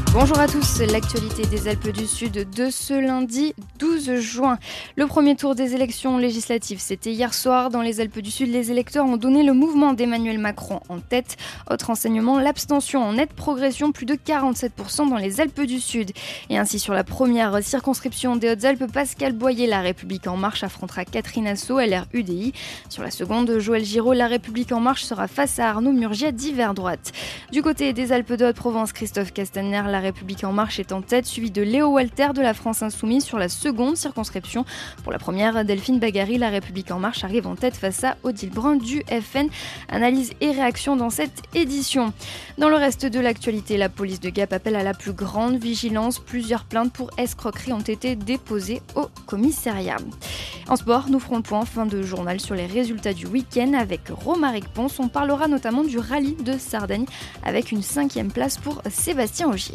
Bonjour à tous, l'actualité des Alpes du Sud de ce lundi 12 juin. Le premier tour des élections législatives, c'était hier soir. Dans les Alpes du Sud, les électeurs ont donné le mouvement d'Emmanuel Macron en tête. Autre enseignement, l'abstention en nette progression, plus de 47% dans les Alpes du Sud. Et ainsi sur la première circonscription des Hautes-Alpes, Pascal Boyer, La République En Marche, affrontera Catherine Assaut, LR UDI. Sur la seconde, Joël Giraud, La République En Marche sera face à Arnaud Murgia, d'Hiver Droite. Du côté des Alpes de Haute-Provence, Christophe Castaner, La République En Marche est en tête, suivi de Léo Walter de la France Insoumise sur la seconde circonscription. Pour la première, Delphine Bagary, La République En Marche arrive en tête face à Odile Brun du FN. Analyse et réaction dans cette édition. Dans le reste de l'actualité, la police de Gap appelle à la plus grande vigilance. Plusieurs plaintes pour escroquerie ont été déposées au commissariat. En sport, nous ferons le point fin de journal sur les résultats du week-end avec Romaric Pons. On parlera notamment du rallye de Sardaigne avec une 5e place pour Sébastien Ogier.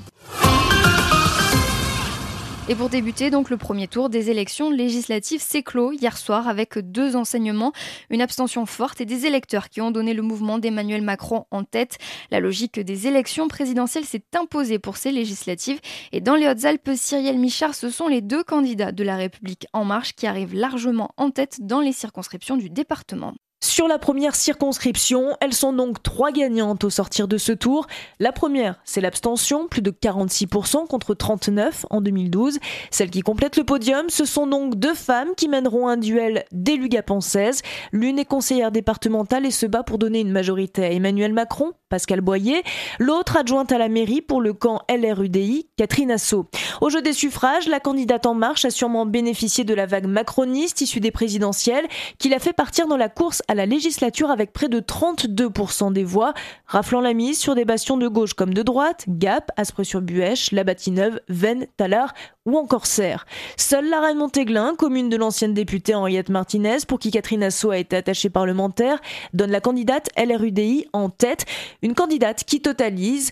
Et pour débuter, donc le premier tour des élections législatives s'est clos hier soir avec 2 enseignements, une abstention forte et des électeurs qui ont donné le mouvement d'Emmanuel Macron en tête. La logique des élections présidentielles s'est imposée pour ces législatives et dans les Hautes-Alpes, Cyrielle Michard, ce sont les 2 candidats de La République En Marche qui arrivent largement en tête dans les circonscriptions du département. Sur la première circonscription, elles sont donc 3 gagnantes au sortir de ce tour. La première, c'est l'abstention, plus de 46% contre 39% en 2012. Celles qui complètent le podium, ce sont donc 2 femmes qui mèneront un duel d'élus gapençaises. L'une est conseillère départementale et se bat pour donner une majorité à Emmanuel Macron, Pascal Boyer. L'autre adjointe à la mairie pour le camp LR-UDI, Catherine Assaut. Au jeu des suffrages, la candidate En Marche a sûrement bénéficié de la vague macroniste issue des présidentielles qui l'a fait partir dans la course à la législature avec près de 32% des voix, raflant la mise sur des bastions de gauche comme de droite, Gap, Aspreux-sur-Buëche, La Bâtie-Neuve, Veynes, Tallard ou encore Serres. Seule la Reine-Montéglin, commune de l'ancienne députée Henriette Martinez, pour qui Catherine Assaut a été attachée parlementaire, donne la candidate LR-UDI en tête, une candidate qui totalise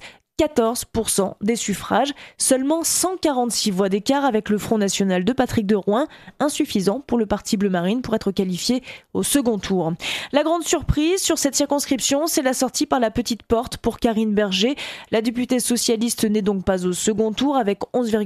14% des suffrages, seulement 146 voix d'écart avec le Front National de Patrick Derouin, insuffisant pour le parti Bleu Marine pour être qualifié au second tour. La grande surprise sur cette circonscription, c'est la sortie par la petite porte pour Karine Berger. La députée socialiste n'est donc pas au second tour avec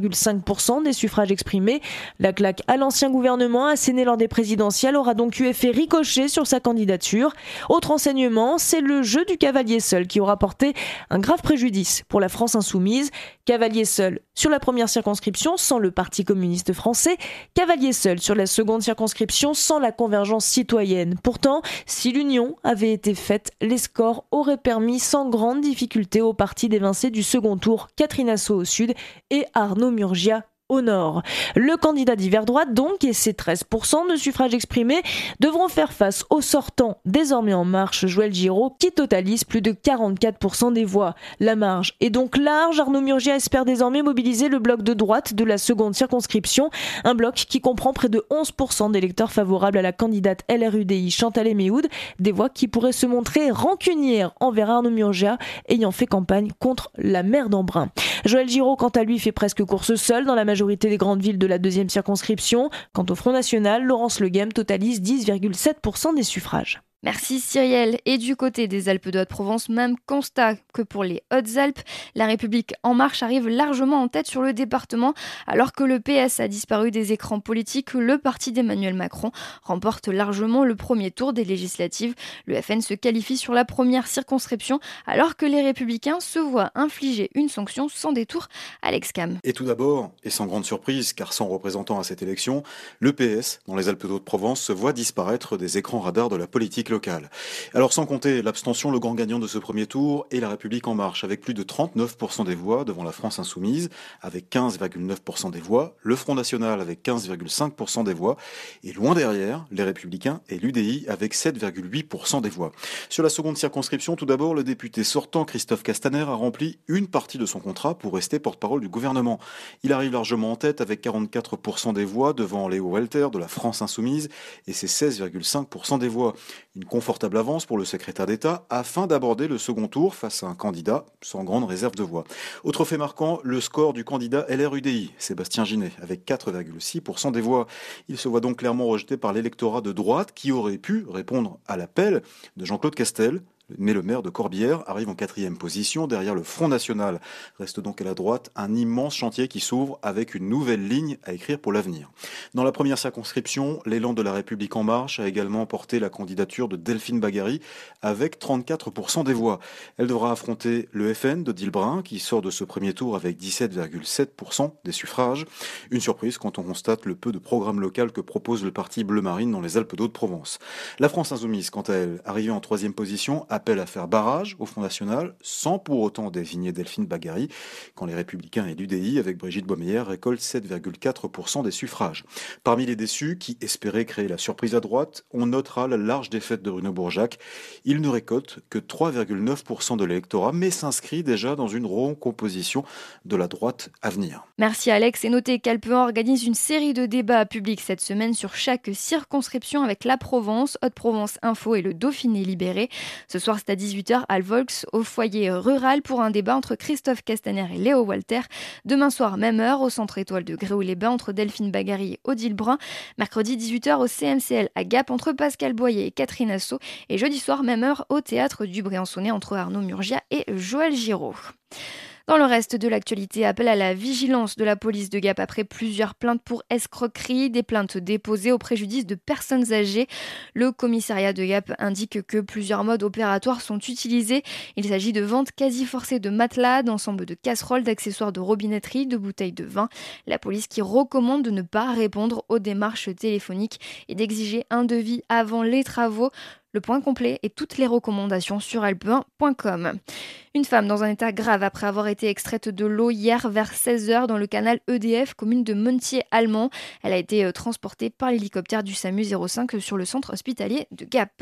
11,5% des suffrages exprimés. La claque à l'ancien gouvernement assénée lors des présidentielles aura donc eu effet ricochet sur sa candidature. Autre enseignement, c'est le jeu du cavalier seul qui aura porté un grave préjudice pour la France Insoumise. Cavalier seul sur la première circonscription sans le Parti communiste français, cavalier seul sur la seconde circonscription sans la convergence citoyenne. Pourtant, si l'union avait été faite, les scores auraient permis sans grande difficulté au parti d'évincer du second tour Catherine Assaut au sud et Arnaud Murgia au nord. Le candidat d'Hiver Droite, donc, et ses 13% de suffrages exprimés devront faire face au sortant désormais En Marche, Joël Giraud, qui totalise plus de 44% des voix. La marge est donc large. Arnaud Murgia espère désormais mobiliser le bloc de droite de la seconde circonscription, un bloc qui comprend près de 11% d'électeurs favorables à la candidate LR-UDI Chantal Éméoud, des voix qui pourraient se montrer rancunières envers Arnaud Murgia, ayant fait campagne contre la maire d'Embrun. Joël Giraud, quant à lui, fait presque course seul dans la majorité des grandes villes de la deuxième circonscription. Quant au Front National, Laurence Le Guen totalise 10,7% des suffrages. Merci Cyrielle. Et du côté des Alpes de Haute-Provence, même constat que pour les Hautes-Alpes. La République En Marche arrive largement en tête sur le département. Alors que le PS a disparu des écrans politiques, le parti d'Emmanuel Macron remporte largement le premier tour des législatives. Le FN se qualifie sur la première circonscription alors que les Républicains se voient infliger une sanction sans détour. Alex Cam. Et tout d'abord, et sans grande surprise, car sans représentant à cette élection, le PS, dans les Alpes de Haute-Provence, se voit disparaître des écrans radars de la politique locale. Alors sans compter l'abstention, le grand gagnant de ce premier tour est La République En Marche, avec plus de 39% des voix devant la France Insoumise, avec 15,9% des voix, le Front National avec 15,5% des voix, et loin derrière, les Républicains et l'UDI avec 7,8% des voix. Sur la seconde circonscription, tout d'abord, le député sortant Christophe Castaner a rempli une partie de son contrat pour rester porte-parole du gouvernement. Il arrive largement en tête avec 44% des voix devant Léo Walter de la France Insoumise et ses 16,5% des voix. Une confortable avance pour le secrétaire d'État afin d'aborder le second tour face à un candidat sans grande réserve de voix. Autre fait marquant, le score du candidat LR-UDI, Sébastien Ginet, avec 4,6% des voix. Il se voit donc clairement rejeté par l'électorat de droite qui aurait pu répondre à l'appel de Jean-Claude Castel, mais le maire de Corbières arrive en 4e position. Derrière le Front National reste donc à la droite un immense chantier qui s'ouvre avec une nouvelle ligne à écrire pour l'avenir. Dans la première circonscription, l'élan de la République En Marche a également porté la candidature de Delphine Bagary avec 34% des voix. Elle devra affronter le FN de Dilbrun qui sort de ce premier tour avec 17,7% des suffrages. Une surprise quand on constate le peu de programme local que propose le parti Bleu Marine dans les Alpes-de-Haute-Provence. La France Insoumise, quant à elle, arrivée en 3e position, appelle à faire barrage au Front National sans pour autant désigner Delphine Bagary, quand les Républicains et l'UDI, avec Brigitte Boismeyer, récoltent 7,4% des suffrages. Parmi les déçus, qui espéraient créer la surprise à droite, on notera la large défaite de Bruno Bourjac. Il ne récolte que 3,9% de l'électorat, mais s'inscrit déjà dans une recomposition de la droite à venir. Merci Alex. Et notez qu'Alpe1 organise une série de débats publics cette semaine sur chaque circonscription avec la Provence, Haute-Provence Info et le Dauphiné Libéré. Ce soir, c'est à 18h à Volx, au foyer rural, pour un débat entre Christophe Castaner et Léo Walter. Demain soir, même heure, au centre étoile de Gréoux-les-Bains entre Delphine Bagary et Odile Brun. Mercredi, 18h au CMCL à Gap entre Pascal Boyer et Catherine Assau. Et jeudi soir, même heure, au théâtre du Briançonnais entre Arnaud Murgia et Joël Giraud. Dans le reste de l'actualité, appel à la vigilance de la police de Gap après plusieurs plaintes pour escroquerie, des plaintes déposées au préjudice de personnes âgées. Le commissariat de Gap indique que plusieurs modes opératoires sont utilisés. Il s'agit de ventes quasi forcées de matelas, d'ensemble de casseroles, d'accessoires de robinetterie, de bouteilles de vin. La police qui recommande de ne pas répondre aux démarches téléphoniques et d'exiger un devis avant les travaux. Le point complet et toutes les recommandations sur alpe1.com. Une femme dans un état grave après avoir été extraite de l'eau hier vers 16h dans le canal EDF, commune de Montier-Allemand. Elle a été transportée par l'hélicoptère du SAMU 05 sur le centre hospitalier de Gap.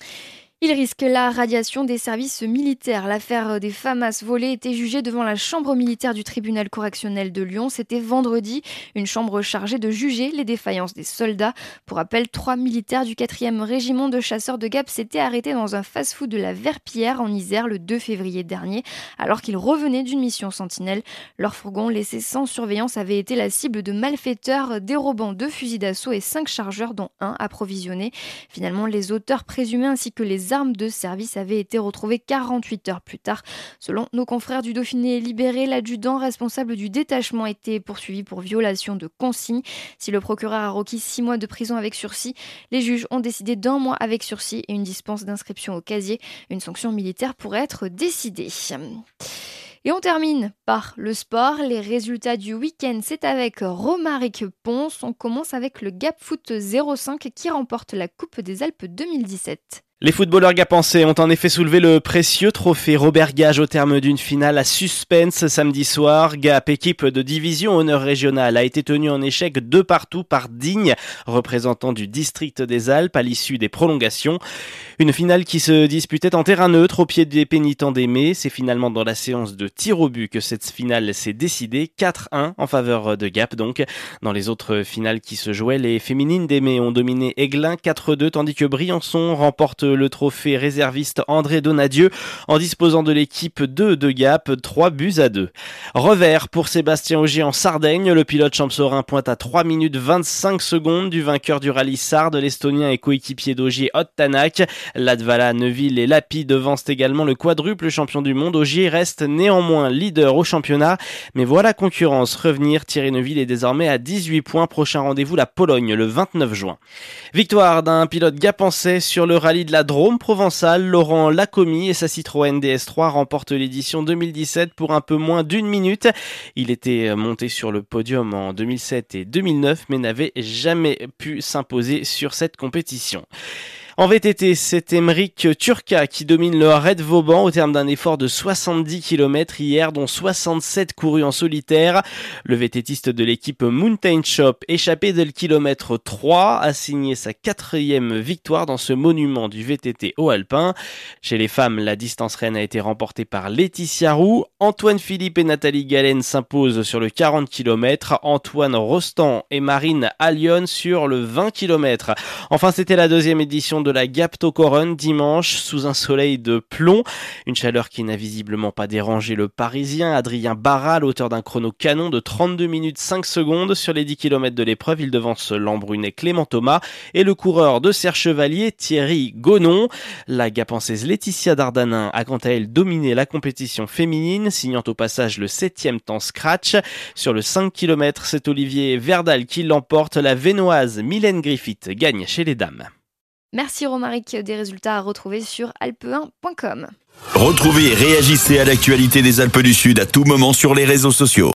Il risque la radiation des services militaires. L'affaire des FAMAS volées était jugée devant la chambre militaire du tribunal correctionnel de Lyon. C'était vendredi, une chambre chargée de juger les défaillances des soldats. Pour rappel, 3 militaires du 4e régiment de chasseurs de Gap s'étaient arrêtés dans un fast-food de la Verpillière en Isère le 2 février dernier, alors qu'ils revenaient d'une mission sentinelle. Leur fourgon laissé sans surveillance avait été la cible de malfaiteurs dérobant 2 fusils d'assaut et 5 chargeurs, dont un approvisionnés. Finalement, les auteurs présumés ainsi que les armes de service avaient été retrouvées 48 heures plus tard. Selon nos confrères du Dauphiné Libéré, l'adjudant responsable du détachement était poursuivi pour violation de consigne. Si le procureur a requis 6 mois de prison avec sursis, les juges ont décidé d'1 mois avec sursis et une dispense d'inscription au casier. Une sanction militaire pourrait être décidée. Et on termine par le sport. Les résultats du week-end, c'est avec Romaric Pons. On commence avec le Gap Foot 05 qui remporte la Coupe des Alpes 2017. Les footballeurs gapençais ont en effet soulevé le précieux trophée Robert Gage au terme d'une finale à suspense samedi soir. Gap, équipe de division honneur régionale, a été tenue en échec 2-2 par Digne, représentant du district des Alpes à l'issue des prolongations. Une finale qui se disputait en terrain neutre au pied des pénitents d'Aimé. C'est finalement dans la séance de tir au but que cette finale s'est décidée, 4-1 en faveur de Gap donc. Dans les autres finales qui se jouaient, les féminines d'Aimé ont dominé Aiglun 4-2 tandis que Briançon remporte le trophée réserviste André Donadieu en disposant de l'équipe 2 de Gap, 3-2. Revers pour Sébastien Ogier en Sardaigne. Le pilote champsaurin pointe à 3 minutes 25 secondes du vainqueur du rallye Sardes, l'Estonien et coéquipier d'Ogier Ott Tanak. Latvala, Neuville et Lapi devancent également le quadruple champion du monde. Ogier reste néanmoins leader au championnat, mais voit la concurrence revenir. Thierry Neuville est désormais à 18 points. Prochain rendez-vous la Pologne le 29 juin. Victoire d'un pilote gapençais sur le rallye de la Drôme provençale. Laurent Lacomie et sa Citroën DS3 remportent l'édition 2017 pour un peu moins d'1 minute. Il était monté sur le podium en 2007 et 2009 mais n'avait jamais pu s'imposer sur cette compétition. En VTT, c'est Emeric Turca qui domine le Raid Vauban au terme d'un effort de 70 km hier, dont 67 courus en solitaire. Le VTTiste de l'équipe Mountain Shop, échappé dès le kilomètre 3, a signé sa 4e victoire dans ce monument du VTT haut alpin. Chez les femmes, la distance reine a été remportée par Laetitia Roux. Antoine Philippe et Nathalie Galen s'imposent sur le 40 km. Antoine Rostand et Marine Allion sur le 20 km. Enfin, c'était la 2e édition de la Gap-Tocoron dimanche sous un soleil de plomb. Une chaleur qui n'a visiblement pas dérangé le Parisien Adrien Barra, l'auteur d'un chrono canon de 32 minutes 5 secondes. Sur les 10 km de l'épreuve, il devance l'Embrunet Clément Thomas et le coureur de Serre Chevalier Thierry Gonon. La gapençaise Laetitia Dardanin a quant à elle dominé la compétition féminine, signant au passage le 7e temps scratch. Sur le 5 km, c'est Olivier Verdal qui l'emporte. La Vénoise Mylène Griffith gagne chez les dames. Merci Romaric, des résultats à retrouver sur alpe1.com. Retrouvez et réagissez à l'actualité des Alpes du Sud à tout moment sur les réseaux sociaux.